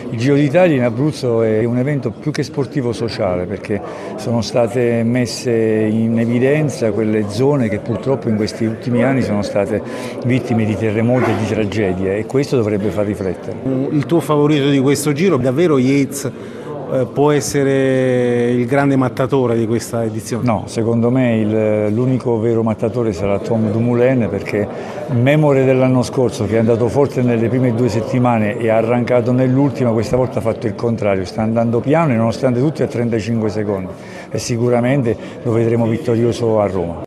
Il Giro d'Italia in Abruzzo è un evento più che sportivo sociale, perché sono state messe in evidenza quelle zone che purtroppo in questi ultimi anni sono state vittime di terremoti e di tragedie, e questo dovrebbe far riflettere. Il tuo favorito di questo giro, davvero Yates può essere il grande mattatore di questa edizione? No, secondo me l'unico vero mattatore sarà Tom Dumoulin, perché memore dell'anno scorso, che è andato forte nelle prime 2 settimane e ha arrancato nell'ultima, questa volta ha fatto il contrario, sta andando piano e nonostante tutto a 35 secondi, e sicuramente lo vedremo vittorioso a Roma.